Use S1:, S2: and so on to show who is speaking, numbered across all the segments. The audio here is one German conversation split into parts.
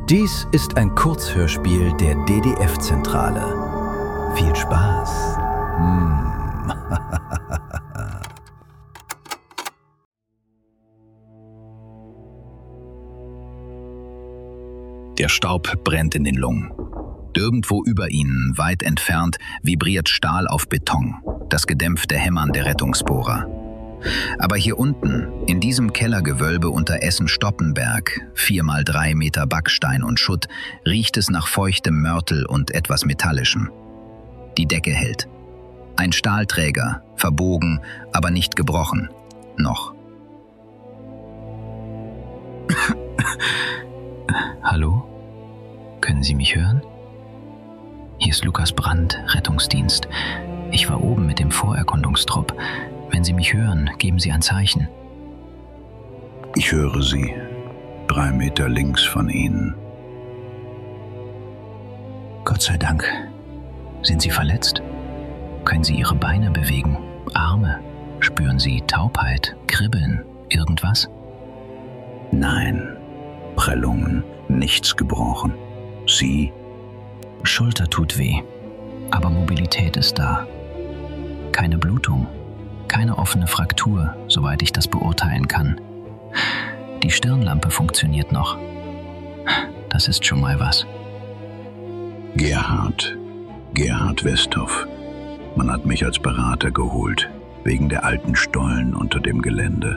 S1: Dies ist ein Kurzhörspiel der DDF-Zentrale. Viel Spaß!
S2: Der Staub brennt in den Lungen. Irgendwo über ihnen, weit entfernt, vibriert Stahl auf Beton, das gedämpfte Hämmern der Rettungsbohrer. Aber hier unten, in diesem Kellergewölbe unter Essen-Stoppenberg, 4x3 Meter Backstein und Schutt, riecht es nach feuchtem Mörtel und etwas Metallischem. Die Decke hält. Ein Stahlträger, verbogen, aber nicht gebrochen. Noch.
S3: Hallo? Können Sie mich hören? Hier ist Lukas Brandt, Rettungsdienst. Ich war oben mit dem Vorerkundungstrupp. Wenn Sie mich hören, geben Sie ein Zeichen.
S4: Ich höre Sie. 3 Meter links von Ihnen.
S3: Gott sei Dank. Sind Sie verletzt? Können Sie Ihre Beine bewegen? Arme? Spüren Sie Taubheit, Kribbeln, irgendwas?
S4: Nein. Prellungen, nichts gebrochen. Sie?
S3: Schulter tut weh, aber Mobilität ist da. Keine Blutung, keine offene Fraktur, soweit ich das beurteilen kann. Die Stirnlampe funktioniert noch. Das ist schon mal was.
S4: Gerhard Westhoff. Man hat mich als Berater geholt, wegen der alten Stollen unter dem Gelände.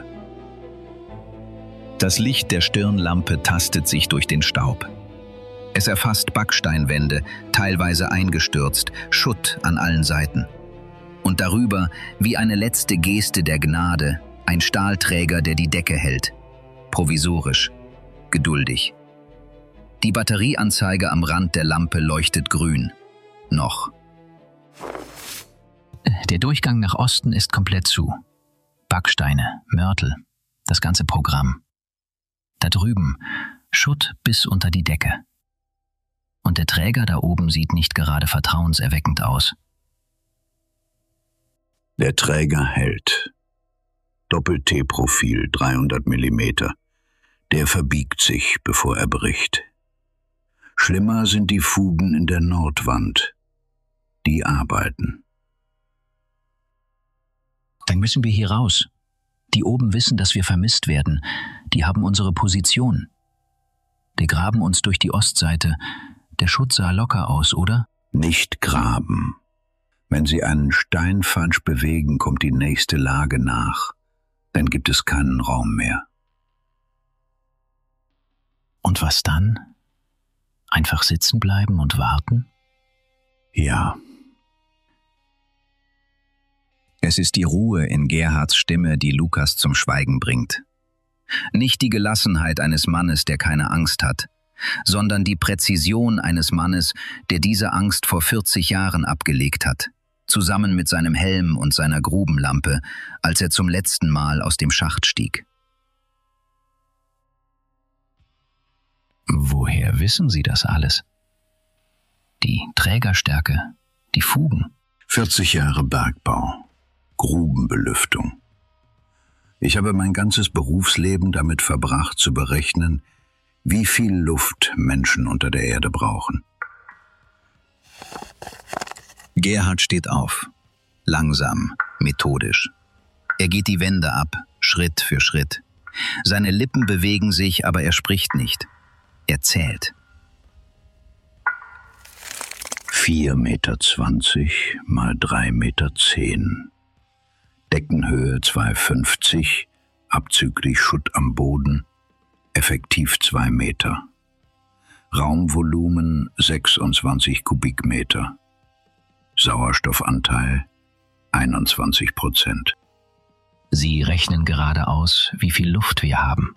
S2: Das Licht der Stirnlampe tastet sich durch den Staub. Es erfasst Backsteinwände, teilweise eingestürzt, Schutt an allen Seiten. Und darüber, wie eine letzte Geste der Gnade, ein Stahlträger, der die Decke hält. Provisorisch, geduldig. Die Batterieanzeige am Rand der Lampe leuchtet grün. Noch.
S3: Der Durchgang nach Osten ist komplett zu. Backsteine, Mörtel, das ganze Programm. Da drüben, Schutt bis unter die Decke. Und der Träger da oben sieht nicht gerade vertrauenserweckend aus.
S4: Der Träger hält. Doppel-T-Profil, 300 mm. Der verbiegt sich, bevor er bricht. Schlimmer sind die Fugen in der Nordwand. Die arbeiten.
S3: Dann müssen wir hier raus. Die oben wissen, dass wir vermisst werden. Die haben unsere Position. Die graben uns durch die Ostseite. Der Schutt sah locker aus, oder?
S4: Nicht graben. Wenn Sie einen Stein falsch bewegen, kommt die nächste Lage nach. Dann gibt es keinen Raum mehr.
S3: Und was dann? Einfach sitzen bleiben und warten?
S4: Ja.
S2: Es ist die Ruhe in Gerhards Stimme, die Lukas zum Schweigen bringt. Nicht die Gelassenheit eines Mannes, der keine Angst hat, sondern die Präzision eines Mannes, der diese Angst vor 40 Jahren abgelegt hat, zusammen mit seinem Helm und seiner Grubenlampe, als er zum letzten Mal aus dem Schacht stieg.
S3: Woher wissen Sie das alles? Die Trägerstärke, die Fugen.
S4: 40 Jahre Bergbau. Grubenbelüftung. Ich habe mein ganzes Berufsleben damit verbracht, zu berechnen, wie viel Luft Menschen unter der Erde brauchen.
S2: Gerhard steht auf. Langsam, methodisch. Er geht die Wände ab, Schritt für Schritt. Seine Lippen bewegen sich, aber er spricht nicht. Er zählt.
S4: 4,20 Meter mal 3,10 Meter. Deckenhöhe 2,50, abzüglich Schutt am Boden, effektiv 2 Meter. Raumvolumen 26 Kubikmeter. Sauerstoffanteil 21%.
S3: Sie rechnen gerade aus, wie viel Luft wir haben.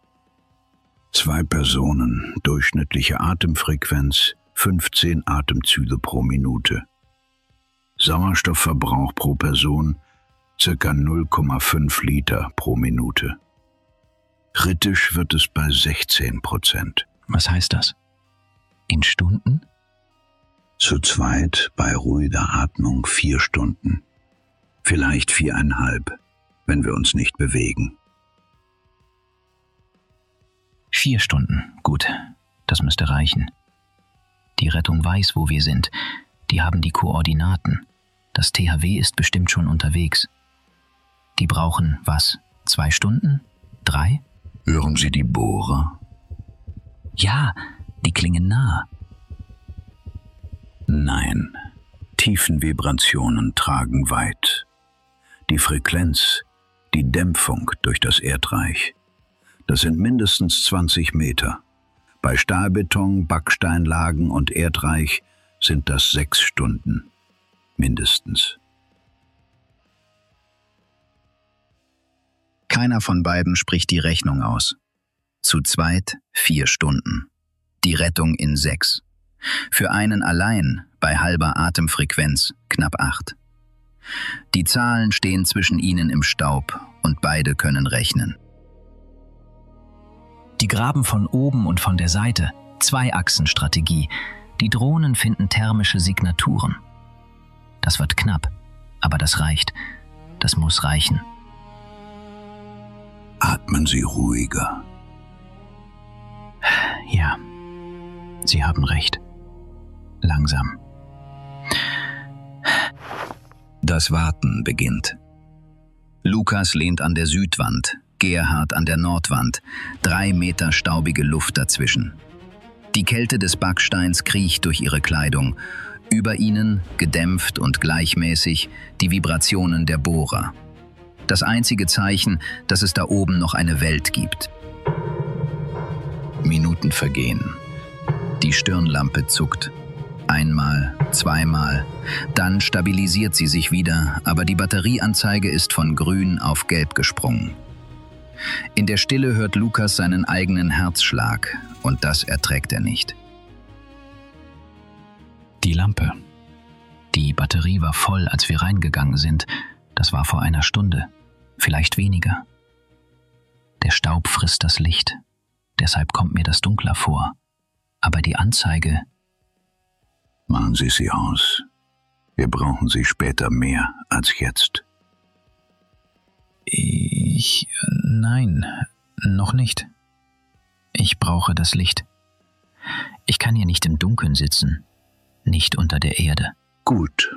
S4: 2 Personen, durchschnittliche Atemfrequenz 15 Atemzüge pro Minute. Sauerstoffverbrauch pro Person ca. 0,5 Liter pro Minute. Kritisch wird es bei 16%.
S3: Was heißt das? In Stunden?
S4: Zu zweit bei ruhiger Atmung 4 Stunden. Vielleicht 4,5, wenn wir uns nicht bewegen.
S3: 4 Stunden, gut. Das müsste reichen. Die Rettung weiß, wo wir sind. Die haben die Koordinaten. Das THW ist bestimmt schon unterwegs. Die brauchen, was, 2 Stunden? 3?
S4: Hören Sie die Bohrer?
S3: Ja, die klingen nah.
S4: Nein, Tiefenvibrationen tragen weit. Die Frequenz, die Dämpfung durch das Erdreich. Das sind mindestens 20 Meter. Bei Stahlbeton, Backsteinlagen und Erdreich sind das 6 Stunden. Mindestens.
S2: Keiner von beiden spricht die Rechnung aus. Zu zweit 4 Stunden. Die Rettung in 6. Für einen allein, bei halber Atemfrequenz, knapp 8. Die Zahlen stehen zwischen ihnen im Staub und beide können rechnen.
S3: Die graben von oben und von der Seite. 2-Achsen-Strategie. Die Drohnen finden thermische Signaturen. Das wird knapp, aber das reicht. Das muss reichen.
S4: Atmen Sie ruhiger.
S3: Ja, Sie haben recht. Langsam.
S2: Das Warten beginnt. Lukas lehnt an der Südwand, Gerhard an der Nordwand, 3 Meter staubige Luft dazwischen. Die Kälte des Backsteins kriecht durch ihre Kleidung. Über ihnen, gedämpft und gleichmäßig, die Vibrationen der Bohrer. Das einzige Zeichen, dass es da oben noch eine Welt gibt. Minuten vergehen. Die Stirnlampe zuckt. Einmal, zweimal, dann stabilisiert sie sich wieder, aber die Batterieanzeige ist von grün auf gelb gesprungen. In der Stille hört Lukas seinen eigenen Herzschlag und das erträgt er nicht.
S3: Die Lampe. Die Batterie war voll, als wir reingegangen sind. Das war vor 1 Stunde, vielleicht weniger. Der Staub frisst das Licht, deshalb kommt mir das dunkler vor. Aber die Anzeige...
S4: Machen Sie sie aus. Wir brauchen sie später mehr als jetzt.
S3: Nein, noch nicht. Ich brauche das Licht. Ich kann hier nicht im Dunkeln sitzen, nicht unter der Erde.
S4: Gut.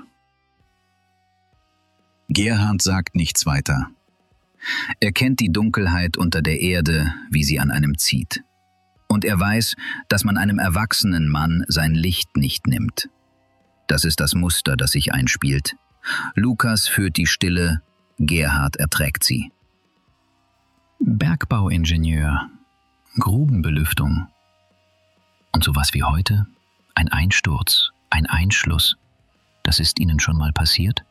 S2: Gerhard sagt nichts weiter. Er kennt die Dunkelheit unter der Erde, wie sie an einem zieht. Und er weiß, dass man einem erwachsenen Mann sein Licht nicht nimmt. Das ist das Muster, das sich einspielt. Lukas führt die Stille, Gerhard erträgt sie.
S3: Bergbauingenieur, Grubenbelüftung. Und sowas wie heute? Ein Einsturz, ein Einschluss. Das ist Ihnen schon mal passiert?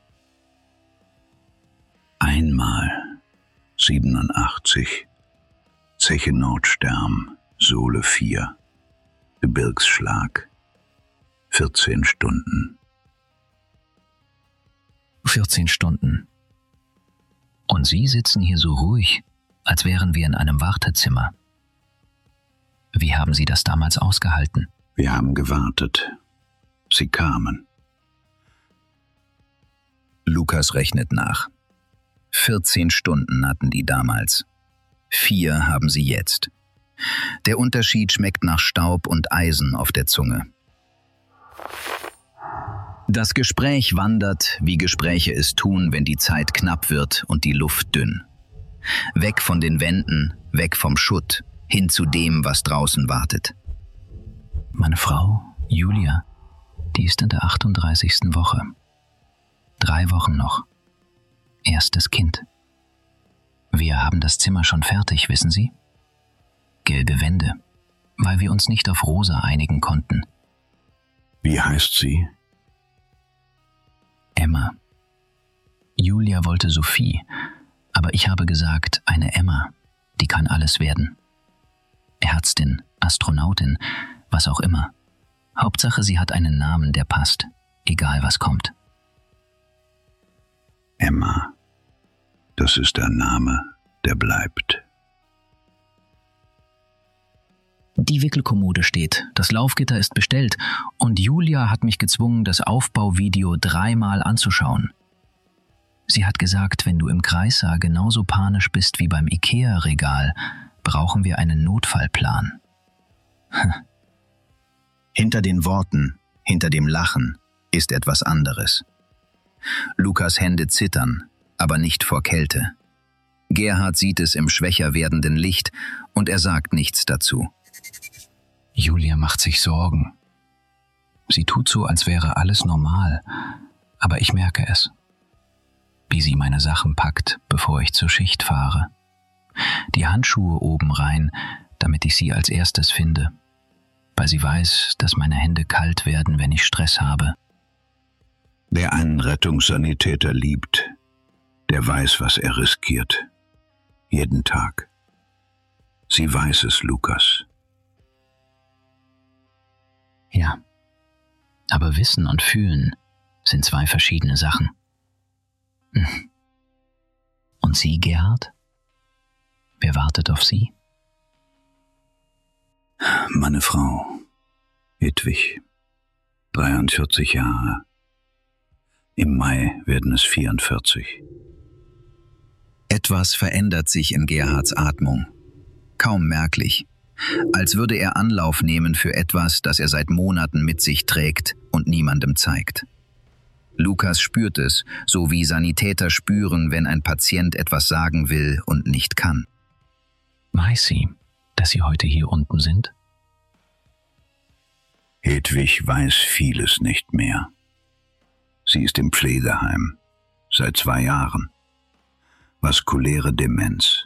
S4: Einmal. 87. Zeche Nordstern. Sohle 4. Gebirgsschlag. 14 Stunden.
S3: 14 Stunden. Und Sie sitzen hier so ruhig, als wären wir in einem Wartezimmer. Wie haben Sie das damals ausgehalten?
S4: Wir haben gewartet. Sie kamen.
S2: Lukas rechnet nach. 14 Stunden hatten die damals. 4 haben sie jetzt. Der Unterschied schmeckt nach Staub und Eisen auf der Zunge. Das Gespräch wandert, wie Gespräche es tun, wenn die Zeit knapp wird und die Luft dünn. Weg von den Wänden, weg vom Schutt, hin zu dem, was draußen wartet.
S3: Meine Frau, Julia, die ist in der 38. Woche. 3 Wochen noch. Erstes Kind. Wir haben das Zimmer schon fertig, wissen Sie? Gelbe Wände, weil wir uns nicht auf rosa einigen konnten.
S4: Wie heißt sie?
S3: Emma. Julia wollte Sophie, aber ich habe gesagt, eine Emma, die kann alles werden. Ärztin, Astronautin, was auch immer. Hauptsache, sie hat einen Namen, der passt, egal was kommt.
S4: Emma. Das ist der Name, der bleibt.
S3: Die Wickelkommode steht, das Laufgitter ist bestellt und Julia hat mich gezwungen, das Aufbauvideo 3-mal anzuschauen. Sie hat gesagt, wenn du im Kreissaal genauso panisch bist wie beim Ikea-Regal, brauchen wir einen Notfallplan.
S2: Hinter den Worten, hinter dem Lachen ist etwas anderes. Lukas Hände zittern, aber nicht vor Kälte. Gerhard sieht es im schwächer werdenden Licht und er sagt nichts dazu.
S3: Julia macht sich Sorgen. Sie tut so, als wäre alles normal, aber ich merke es. Wie sie meine Sachen packt, bevor ich zur Schicht fahre. Die Handschuhe oben rein, damit ich sie als erstes finde, weil sie weiß, dass meine Hände kalt werden, wenn ich Stress habe.
S4: Wer einen Rettungssanitäter liebt, der weiß, was er riskiert. Jeden Tag. Sie weiß es, Lukas.
S3: Ja, aber Wissen und Fühlen sind zwei verschiedene Sachen. Und Sie, Gerhard? Wer wartet auf Sie?
S4: Meine Frau, Hedwig, 43 Jahre. Im Mai werden es 44.
S2: Etwas verändert sich in Gerhards Atmung. Kaum merklich. Als würde er Anlauf nehmen für etwas, das er seit Monaten mit sich trägt und niemandem zeigt. Lukas spürt es, so wie Sanitäter spüren, wenn ein Patient etwas sagen will und nicht kann.
S3: Weiß sie, dass Sie heute hier unten sind?
S4: Hedwig weiß vieles nicht mehr. Sie ist im Pflegeheim, seit 2 Jahren. Vaskuläre Demenz.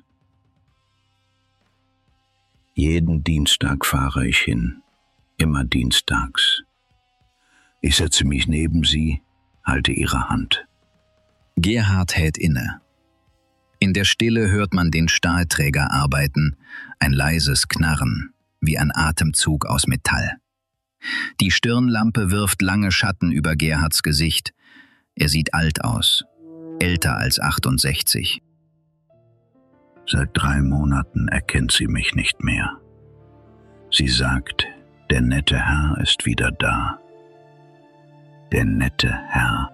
S4: Jeden Dienstag fahre ich hin, immer dienstags. Ich setze mich neben sie, halte ihre Hand.
S2: Gerhard hält inne. In der Stille hört man den Stahlträger arbeiten, ein leises Knarren, wie ein Atemzug aus Metall. Die Stirnlampe wirft lange Schatten über Gerhards Gesicht. Er sieht alt aus, älter als 68.
S4: Seit 3 Monaten erkennt sie mich nicht mehr. Sie sagt, der nette Herr ist wieder da. Der nette Herr.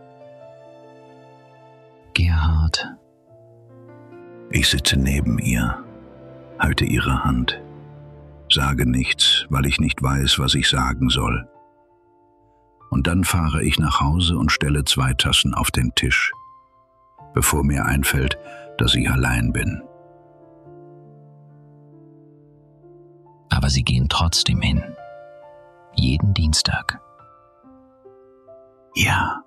S3: Gerhard.
S4: Ich sitze neben ihr, halte ihre Hand, sage nichts, weil ich nicht weiß, was ich sagen soll. Und dann fahre ich nach Hause und stelle 2 Tassen auf den Tisch, bevor mir einfällt, dass ich allein bin.
S3: Aber Sie gehen trotzdem hin. Jeden Dienstag.
S4: Ja.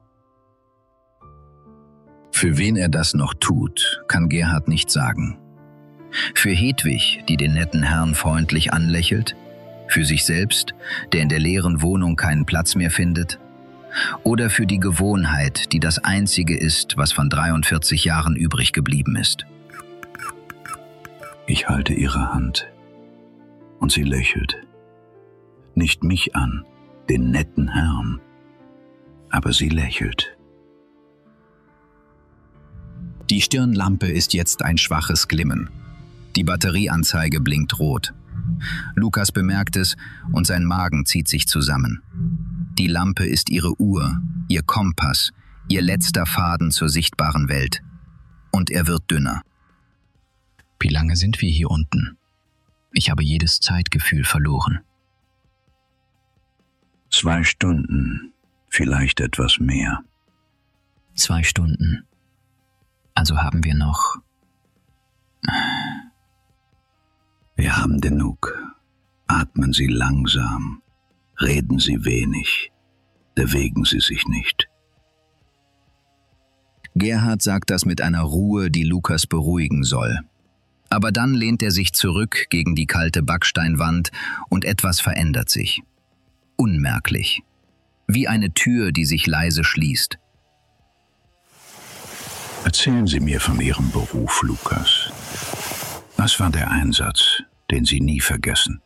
S2: Für wen er das noch tut, kann Gerhard nicht sagen. Für Hedwig, die den netten Herrn freundlich anlächelt? Für sich selbst, der in der leeren Wohnung keinen Platz mehr findet? Oder für die Gewohnheit, die das Einzige ist, was von 43 Jahren übrig geblieben ist?
S4: Ich halte ihre Hand und sie lächelt. Nicht mich an, den netten Herrn, aber sie lächelt.
S2: Die Stirnlampe ist jetzt ein schwaches Glimmen. Die Batterieanzeige blinkt rot. Lukas bemerkt es und sein Magen zieht sich zusammen. Die Lampe ist ihre Uhr, ihr Kompass, ihr letzter Faden zur sichtbaren Welt. Und er wird dünner.
S3: Wie lange sind wir hier unten? Ich habe jedes Zeitgefühl verloren.
S4: 2 Stunden, vielleicht etwas mehr.
S3: 2 Stunden. Also haben wir noch...
S4: Wir haben genug. Atmen Sie langsam, reden Sie wenig, bewegen Sie sich nicht.
S2: Gerhard sagt das mit einer Ruhe, die Lukas beruhigen soll. Aber dann lehnt er sich zurück gegen die kalte Backsteinwand und etwas verändert sich. Unmerklich. Wie eine Tür, die sich leise schließt.
S4: Erzählen Sie mir von Ihrem Beruf, Lukas. Was war der Einsatz, den Sie nie vergessen?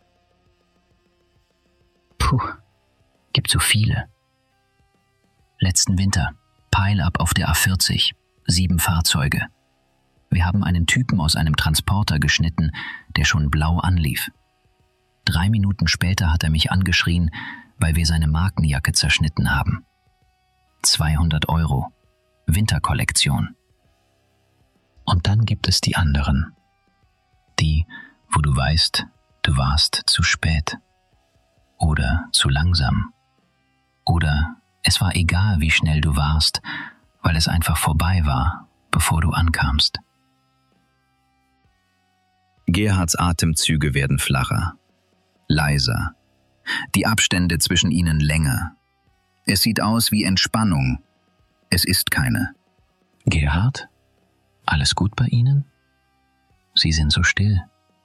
S3: Puh, gibt so viele. Letzten Winter, Pile-up auf der A40, 7 Fahrzeuge. Wir haben einen Typen aus einem Transporter geschnitten, der schon blau anlief. 3 Minuten später hat er mich angeschrien, weil wir seine Markenjacke zerschnitten haben. 200 €, Winterkollektion. Und dann gibt es die anderen. Die, wo du weißt, du warst zu spät. oder zu langsam. Oder es war egal, wie schnell du warst, weil es einfach vorbei war, bevor du ankamst.
S2: Gerhards Atemzüge werden flacher, leiser, die Abstände zwischen ihnen länger. Es sieht aus wie Entspannung. Es ist keine.
S3: Gerhard, alles gut bei Ihnen? Sie sind so still.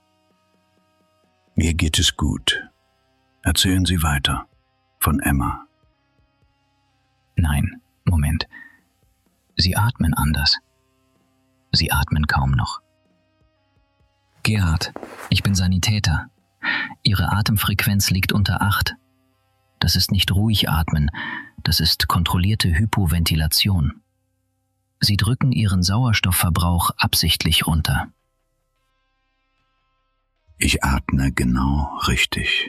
S4: Mir geht es gut. Erzählen Sie weiter. Von Emma.
S3: Nein, Moment. Sie atmen anders. Sie atmen kaum noch. Gerhard, ich bin Sanitäter. Ihre Atemfrequenz liegt unter 8. Das ist nicht ruhig atmen, das ist kontrollierte Hypoventilation. Sie drücken Ihren Sauerstoffverbrauch absichtlich runter.
S4: Ich atme genau richtig.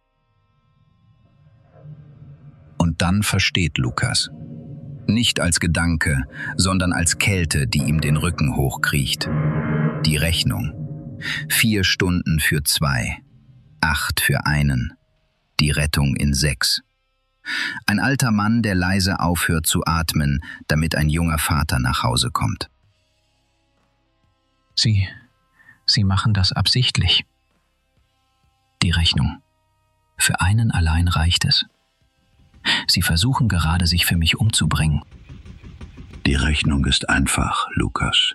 S2: Und dann versteht Lukas. Nicht als Gedanke, sondern als Kälte, die ihm den Rücken hochkriecht. Die Rechnung. 4 Stunden für 2, 8 für einen. Die Rettung in 6. Ein alter Mann, der leise aufhört zu atmen, damit ein junger Vater nach Hause kommt.
S3: Sie machen das absichtlich. Die Rechnung. Für einen allein reicht es. Sie versuchen gerade, sich für mich umzubringen.
S4: Die Rechnung ist einfach, Lukas.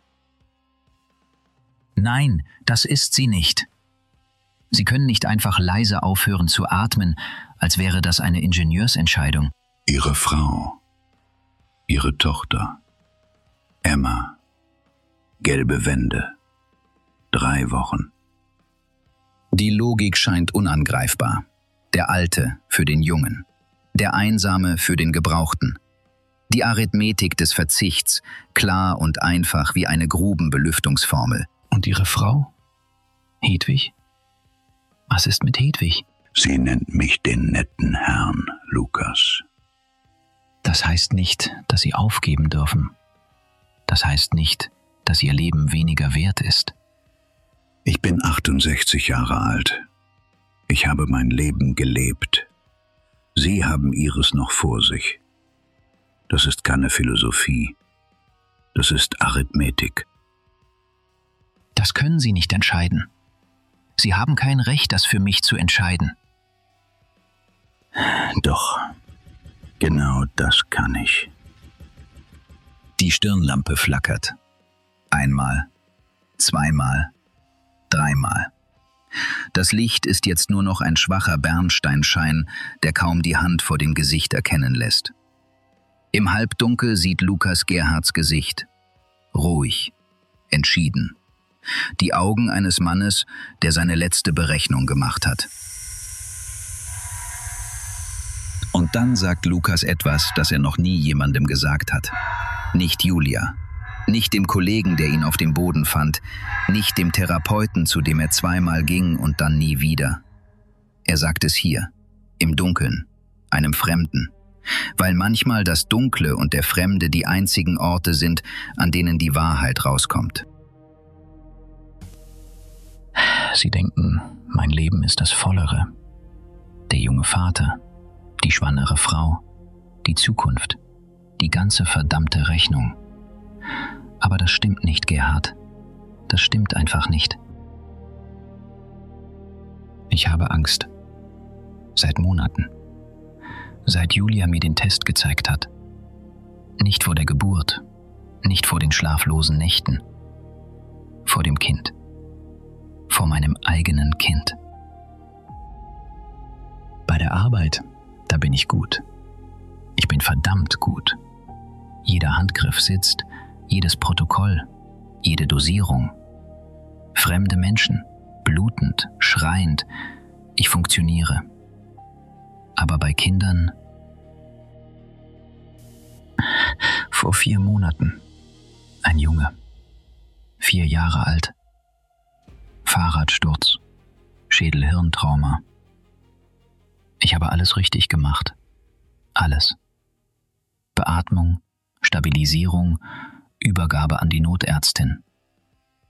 S3: Nein, das ist sie nicht. Sie können nicht einfach leise aufhören zu atmen, als wäre das eine Ingenieursentscheidung.
S4: Ihre Frau, Ihre Tochter, Emma, gelbe Wände, 3 Wochen.
S2: Die Logik scheint unangreifbar. Der Alte für den Jungen, der Einsame für den Gebrauchten. Die Arithmetik des Verzichts, klar und einfach wie eine Grubenbelüftungsformel.
S3: Und Ihre Frau? Hedwig? Was ist mit Hedwig?
S4: Sie nennt mich den netten Herrn, Lukas.
S3: Das heißt nicht, dass Sie aufgeben dürfen. Das heißt nicht, dass Ihr Leben weniger wert ist.
S4: Ich bin 68 Jahre alt. Ich habe mein Leben gelebt. Sie haben Ihres noch vor sich. Das ist keine Philosophie. Das ist Arithmetik.
S3: Das können Sie nicht entscheiden. Sie haben kein Recht, das für mich zu entscheiden.
S4: Doch, genau das kann ich.
S2: Die Stirnlampe flackert. 1-mal, 2-mal, 3-mal. Das Licht ist jetzt nur noch ein schwacher Bernsteinschein, der kaum die Hand vor dem Gesicht erkennen lässt. Im Halbdunkel sieht Lukas Gerhards Gesicht. Ruhig, entschieden. Die Augen eines Mannes, der seine letzte Berechnung gemacht hat. Und dann sagt Lukas etwas, das er noch nie jemandem gesagt hat. Nicht Julia, nicht dem Kollegen, der ihn auf dem Boden fand, nicht dem Therapeuten, zu dem er 2-mal ging und dann nie wieder. Er sagt es hier, im Dunkeln, einem Fremden, weil manchmal das Dunkle und der Fremde die einzigen Orte sind, an denen die Wahrheit rauskommt.
S3: Sie denken, mein Leben ist das Vollere. Der junge Vater, die schwangere Frau, die Zukunft, die ganze verdammte Rechnung. Aber das stimmt nicht, Gerhard. Das stimmt einfach nicht. Ich habe Angst. Seit Monaten. Seit Julia mir den Test gezeigt hat. Nicht vor der Geburt, nicht vor den schlaflosen Nächten. Vor dem Kind. Vor meinem eigenen Kind. Bei der Arbeit, da bin ich gut. Ich bin verdammt gut. Jeder Handgriff sitzt, jedes Protokoll, jede Dosierung. Fremde Menschen, blutend, schreiend, ich funktioniere. Aber bei Kindern... Vor 4 Monaten, ein Junge, 4 Jahre alt. Fahrradsturz, Schädel-Hirntrauma. Ich habe alles richtig gemacht. Alles. Beatmung, Stabilisierung, Übergabe an die Notärztin.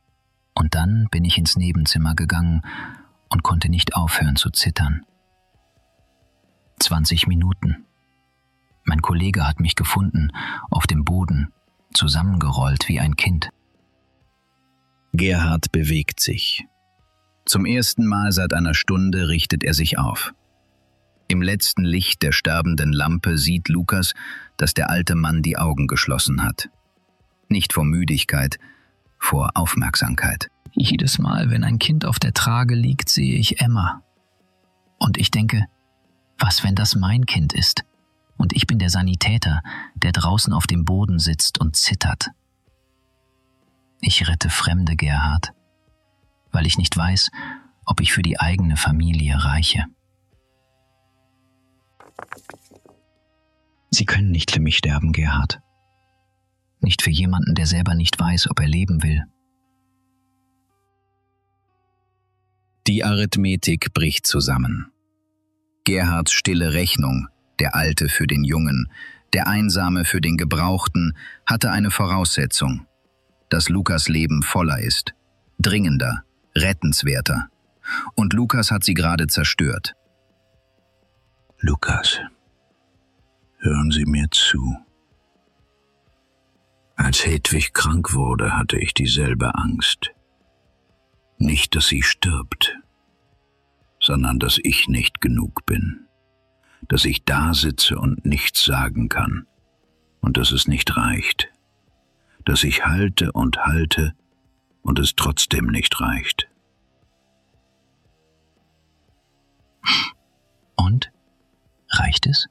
S3: Und dann bin ich ins Nebenzimmer gegangen und konnte nicht aufhören zu zittern. 20 Minuten. Mein Kollege hat mich gefunden, auf dem Boden, zusammengerollt wie ein Kind.
S2: Gerhard bewegt sich. Zum ersten Mal seit einer Stunde richtet er sich auf. Im letzten Licht der sterbenden Lampe sieht Lukas, dass der alte Mann die Augen geschlossen hat. Nicht vor Müdigkeit, vor Aufmerksamkeit.
S3: Jedes Mal, wenn ein Kind auf der Trage liegt, sehe ich Emma. Und ich denke, was, wenn das mein Kind ist? Und ich bin der Sanitäter, der draußen auf dem Boden sitzt und zittert. Ich rette fremde, Gerhard, weil ich nicht weiß, ob ich für die eigene Familie reiche. Sie können nicht für mich sterben, Gerhard. Nicht für jemanden, der selber nicht weiß, ob er leben will.
S2: Die Arithmetik bricht zusammen. Gerhards stille Rechnung, der Alte für den Jungen, der Einsame für den Gebrauchten, hatte eine Voraussetzung: dass Lukas' Leben voller ist, dringender, rettenswerter. Und Lukas hat sie gerade zerstört.
S4: Lukas, hören Sie mir zu. Als Hedwig krank wurde, hatte ich dieselbe Angst. Nicht, dass sie stirbt, sondern dass ich nicht genug bin. Dass ich da sitze und nichts sagen kann und dass es nicht reicht. Dass ich halte und es trotzdem nicht reicht.
S3: Und? Reicht es?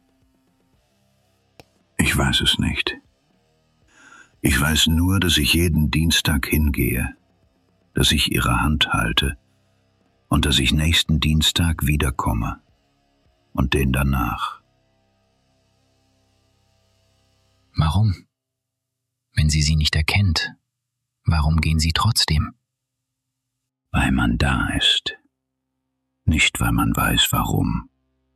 S4: Ich weiß es nicht. Ich weiß nur, dass ich jeden Dienstag hingehe, dass ich ihre Hand halte und dass ich nächsten Dienstag wiederkomme und den danach.
S3: Warum? Wenn sie nicht erkennt, warum gehen Sie trotzdem?
S4: Weil man da ist, nicht weil man weiß, warum.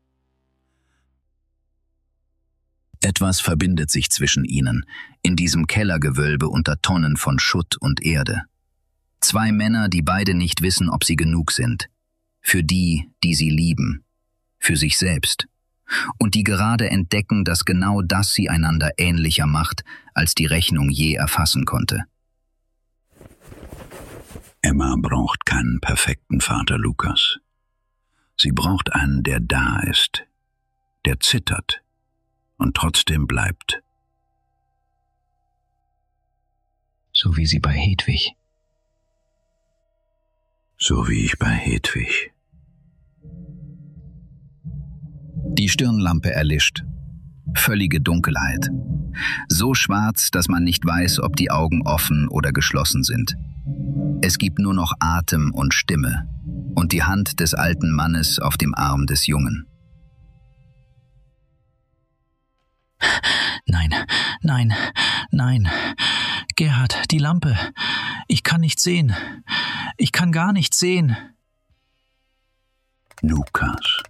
S2: Etwas verbindet sich zwischen ihnen, in diesem Kellergewölbe unter Tonnen von Schutt und Erde. Zwei Männer, die beide nicht wissen, ob sie genug sind. Für die, die sie lieben. Für sich selbst. Und die gerade entdecken, dass genau das sie einander ähnlicher macht, als die Rechnung je erfassen konnte.
S4: Emma braucht keinen perfekten Vater, Lukas. Sie braucht einen, der da ist, der zittert und trotzdem bleibt.
S3: So wie sie bei Hedwig.
S4: So wie ich bei Hedwig.
S2: Die Stirnlampe erlischt. Völlige Dunkelheit. So schwarz, dass man nicht weiß, ob die Augen offen oder geschlossen sind. Es gibt nur noch Atem und Stimme und die Hand des alten Mannes auf dem Arm des Jungen.
S3: Nein, nein, nein. Gerhard, die Lampe. Ich kann nicht sehen. Ich kann gar nicht sehen.
S4: Lukas.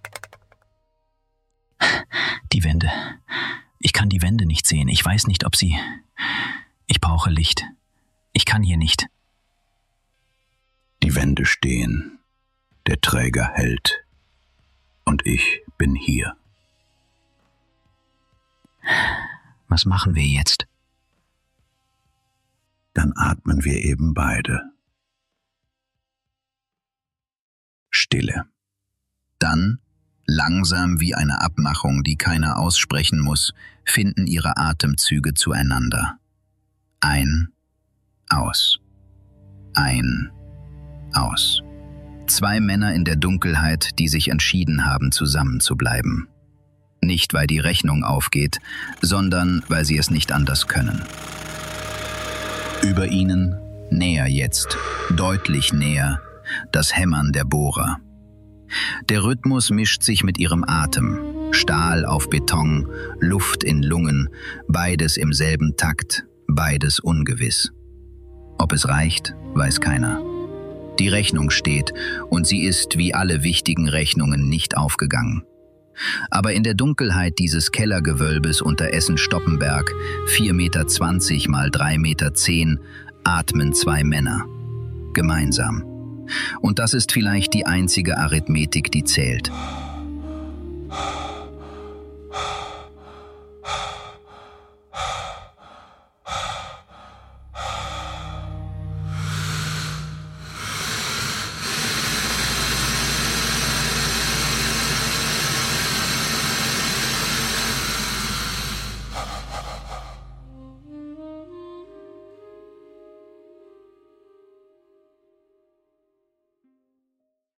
S3: Die Wände. Ich kann die Wände nicht sehen. Ich weiß nicht, ob sie... Ich brauche Licht. Ich kann hier nicht.
S4: Die Wände stehen. Der Träger hält. Und ich bin hier.
S3: Was machen wir jetzt?
S4: Dann atmen wir eben beide. Stille.
S2: Dann, langsam wie eine Abmachung, die keiner aussprechen muss, finden ihre Atemzüge zueinander. Ein, aus. Ein, aus. Zwei Männer in der Dunkelheit, die sich entschieden haben, zusammenzubleiben. Nicht, weil die Rechnung aufgeht, sondern weil sie es nicht anders können. Über ihnen, näher jetzt, deutlich näher, das Hämmern der Bohrer. Der Rhythmus mischt sich mit ihrem Atem. Stahl auf Beton, Luft in Lungen, beides im selben Takt, beides ungewiss. Ob es reicht, weiß keiner. Die Rechnung steht und sie ist wie alle wichtigen Rechnungen nicht aufgegangen. Aber in der Dunkelheit dieses Kellergewölbes unter Essen-Stoppenberg, 4,20 Meter mal 3,10 Meter, atmen zwei Männer. Gemeinsam. Und das ist vielleicht die einzige Arithmetik, die zählt.